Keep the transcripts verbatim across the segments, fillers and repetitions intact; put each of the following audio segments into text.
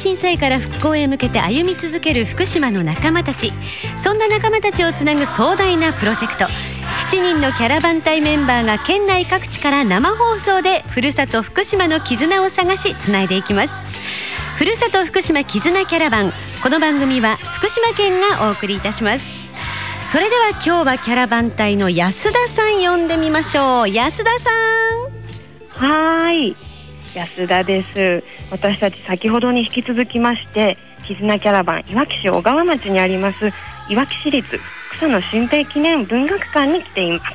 震災から復興へ向けて歩み続ける福島の仲間たち、そんな仲間たちをつなぐ壮大なプロジェクト。しちにんのキャラバン隊メンバーが県内各地から生放送でふるさと福島の絆を探しつないでいきます。ふるさと福島絆キャラバン、この番組は福島県がお送りいたします。それでは今日はキャラバン隊の安田さん呼んでみましょう。安田さん。はーい、安田です。私たち先ほどに引き続きまして絆キャラバンいわき市小川町にありますいわき市立草野心平記念文学館に来ています。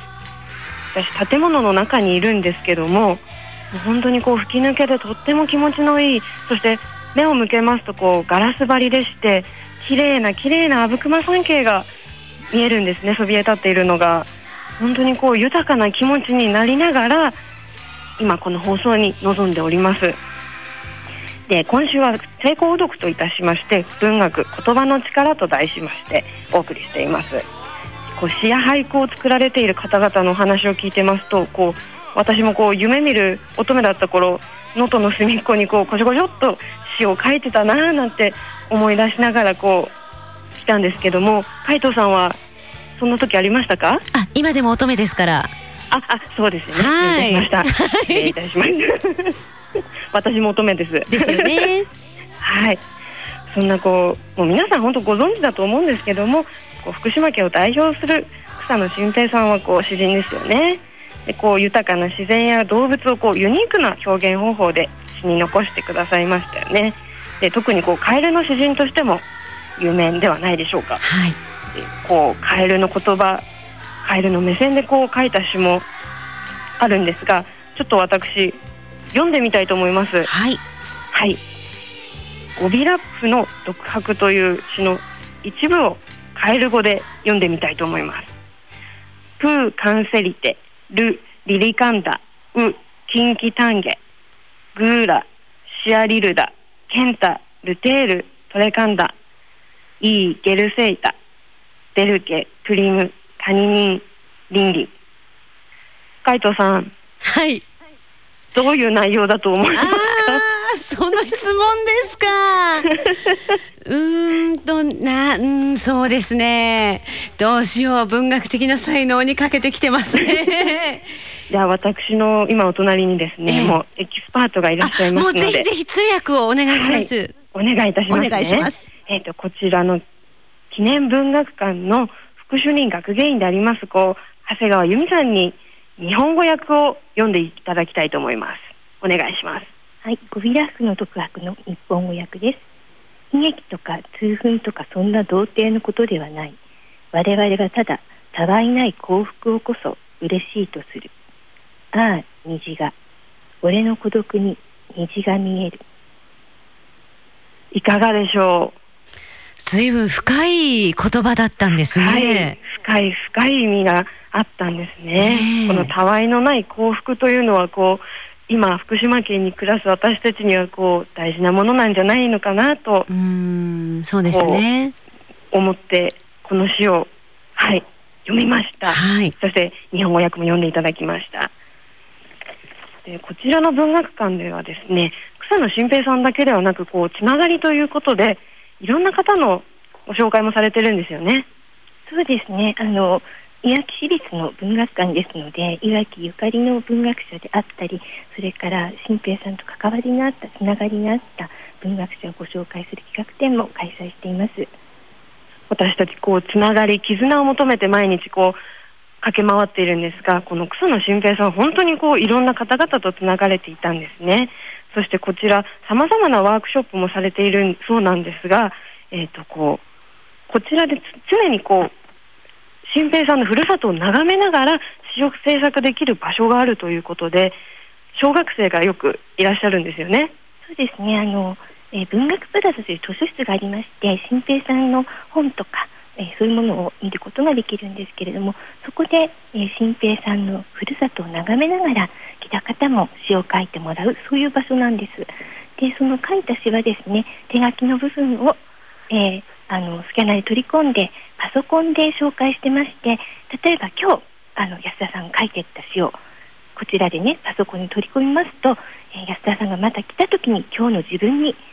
私建物の中にいるんですけども、もう本当にこう吹き抜けでとっても気持ちのいい、そして目を向けますとこうガラス張りでして綺麗な綺麗な阿武隈山系が見えるんですね。そびえ立っているのが本当にこう豊かな気持ちになりながら今この放送に臨んでおります。で、今週は成功読といたしまして文学言葉の力と題しましてお送りしています。こう詩や俳句を作られている方々のお話を聞いてますと、こう私もこう夢見る乙女だった頃能登の隅っこにこうこちょこちょっと詩を書いてたなーなんて思い出しながらこう来たんですけども、海藤さんはそんな時ありましたか？ あ、今でも乙女ですから。 あ、あ、そうですよね。 はい、 失礼しました。失礼いたしました私も乙女です。 ですよねはい。そんなこう、もう皆さん本当ご存知だと思うんですけども、こう福島県を代表する草野心平さんはこう詩人ですよね。でこう豊かな自然や動物をこうユニークな表現方法で詩に残してくださいましたよね。で特にこうカエルの詩人としても有名ではないでしょうか。 はい。 でこうカエルの言葉、カエルの目線でこう書いた詩もあるんですが、ちょっと私読んでみたいと思います。 はい、 はい。ゴビラップの独白という詩の一部をカエル語で読んでみたいと思います。プーカンセリテルリリカンダウキンキタンゲグーラシアリルダケンタルテールトレカンダイーゲルセイタデルケプリムタニニンリンリン。海藤さん、 はい、 どういう内容だと思いますか？ あ、その質問ですかうーんとな、うん、そうですね、どうしよう、文学的な才能に欠けてきてますねじゃあ私の今お隣にですね、えー、もうエキスパートがいらっしゃいますので、 もうぜひぜひ通訳をお願いします。 はい、お願いいたしますね。 お願いします。 えーと、こちらの記念文学館の副主任学芸員でありますこう長谷川由美さんに日本語訳を読んでいただきたいと思います。お願いします。 はい、ゴビラップの独白の日本語訳です。悲劇とか痛憤とかそんな童貞のことではない。我々はただたわいない幸福をこそ嬉しいとする。ああ、虹が、俺の孤独に虹が見える。 いかがでしょう？ ずいぶん深い言葉だったんですね。 はい、深い深い意味があったんですね。このたわいのない幸福というのはこう今福島県に暮らす私たちにはこう大事なものなんじゃないのかなと、 うーん、そうですね、 思ってこの詩を、はい、読みました。 はい、 そして日本語訳も読んでいただきました。でこちらの文学館ではですね、草野心平さんだけではなくこうつながりということでいろんな方のご紹介もされてるんですよね。 そうですね、あのいわき市立の文学館ですので、いわきゆかりの文学者であったり、それから心平さんと関わりのあったつながりのあった文学者をご紹介する企画展も開催しています。 私たちこうつながり絆を求めて毎日こう駆け回っているんですが、この草野心平さん本当にこういろんな方々とつながれていたんですね。そしてこちらさまざまなワークショップもされているそうなんですが、えーとこうこちらで常にこう心平さんのふるさとを眺めながら詩を制作できる場所があるということで、小学生がよくいらっしゃるんですよね。 そうですね、あの、えー、文学プラスという図書室がありまして、心平さんの本とか、えー、そういうものを見ることができるんですけれども、そこで、えー、心平さんのふるさとを眺めながら来た方も詩を書いてもらう、そういう場所なんです。でその書いた詩はですね、手書きの部分を、えーあのスキャナーに取り込んでパソコンで紹介してまして、例えば今日あの安田さんが書いていった詩をこちらでねパソコンに取り込みますと、えー、安田さんがまた来た時に今日の自分に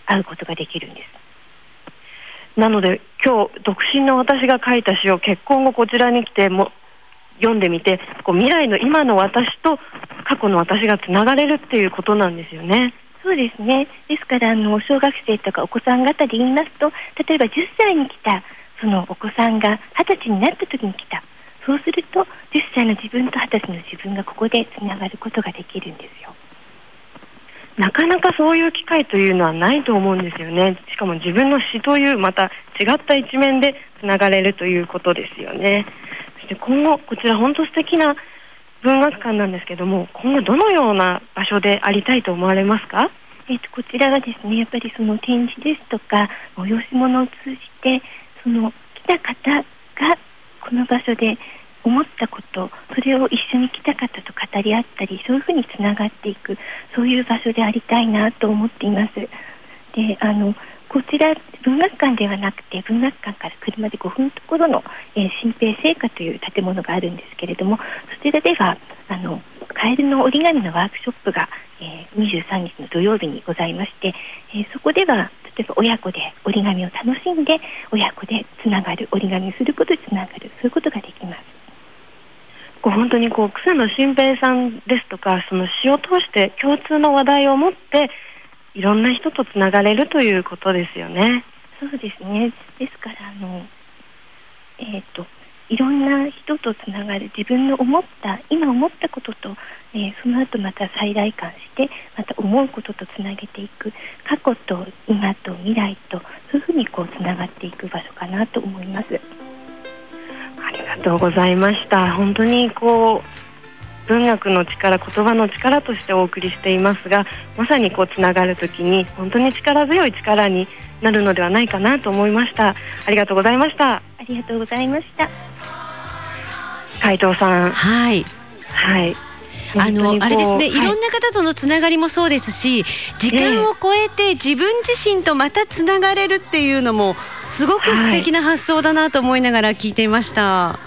会うことができるんです。 なので今日独身の私が書いた詩を結婚後こちらに来ても読んでみて、こう未来の今の私と過去の私がつながれるっていうことなんですよね。 そうですね。ですからあの小学生とかお子さん方で言いますと、例えばじゅっさいに来たそのお子さんがはたちになった時に来た、そうするとじゅっさいの自分とはたちの自分がここでつながることができるんですよ。 なかなかそういう機会というのはないと思うんですよね。しかも自分の詩というまた違った一面でつながれるということですよね。そして今後こちら本当素敵な文学館なんですけども、今後どのような場所でありたいと思われますか？ えっと、こちらはですね、やっぱりその展示ですとか催し物を通じて、その来た方がこの場所で思ったこと、それを一緒に来た方と語り合ったり、そういうふうにつながっていく、そういう場所でありたいなと思っています。で、あのこちら文学館ではなくて、文学館から車でごふんのところの、えー、新平製菓という建物があるんですけれども、そちらではあのカエルの折り紙のワークショップが、えー、にじゅうさんにちの土曜日にございまして、えー、そこでは例えば親子で折り紙を楽しんで、親子でつながる、折り紙をすることでつながる、そういうことができます。 こう本当にこう草野新平さんですとか、その詩を通して共通の話題を持っていろんな人とつながれるということですよね。 そうですね。ですからあの、えー、といろんな人とつながる、自分の思った今思ったことと、えー、その後また再来館してまた思うこととつなげていく、過去と今と未来と、そういうふうにこうつながっていく場所かなと思います。 ありがとうございました。本当にこう文学の力、言葉の力としてお送りしていますが、まさにこうつながるときに本当に力強い力になるのではないかなと思いました。ありがとうございました。 ありがとうございました。 斉藤さん、 はいはい、 あのあれですね、 はい、 いろんな方とのつながりもそうですし、時間を超えて自分自身とまたつながれるっていうのもすごく素敵な発想だなと思いながら聞いていました。 はい、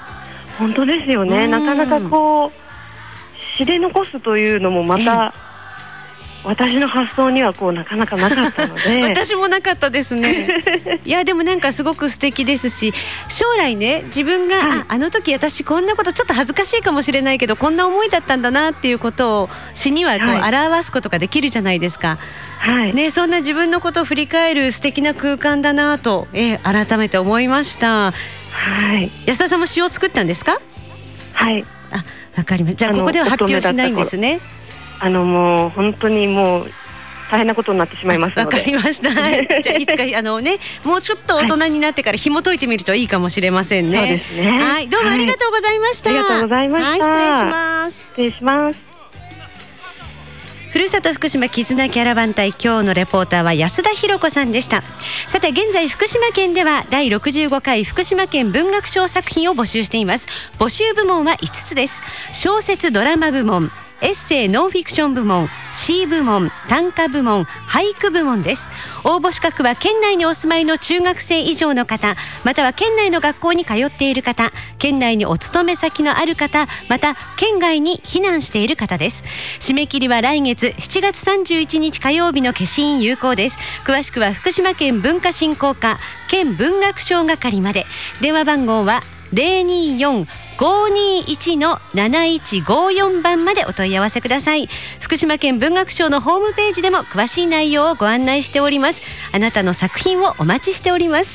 本当ですよね。なかなかこう詩で残すというのもまた私の発想にはこうなかなかなかったので私もなかったですねいやでもなんかすごく素敵ですし、将来ね自分が、はい、あ, あの時私こんなことちょっと恥ずかしいかもしれないけどこんな思いだったんだなっていうことを詩にはこう、はい、表すことができるじゃないですか、はいね、そんな自分のことを振り返る素敵な空間だなと、えー、改めて思いました、はい、安田さんも詩を作ったんですか？ はい、 あ、わかりました。じゃあここでは発表しないんですね。 あのもう本当にもう大変なことになってしまいますので。 わかりました、はい、じゃあいつかあの、ね、もうちょっと大人になってから紐解いてみるといいかもしれませんね、 はい、そうですね、 はい、どうもありがとうございました、 はい、ありがとうございました、 はい、失礼します。 失礼します。 ふるさと福島絆キャラバン隊、今日のレポーターは安田博子さんでした。さて現在福島県ではだいろくじゅうごかい福島県文学賞作品を募集しています。募集部門はいつつです。小説ドラマ部門、エッセイノンフィクション部門、詩部門、短歌部門、俳句部門です。応募資格は県内にお住まいの中学生以上の方、または県内の学校に通っている方、県内にお勤め先のある方、また県外に避難している方です。締め切りは来月しちがつさんじゅういちにち火曜日の消印有効です。詳しくは福島県文化振興課県文学賞係まで。電話番号は ゼロにーよん ごーにーいち のなないちごーよん 番までお問い合わせください。福島県文学賞のホームページでも詳しい内容をご案内しております。あなたの作品をお待ちしております。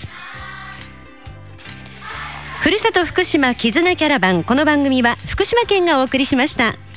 ふるさと福島絆キャラバン、この番組は福島県がお送りしました。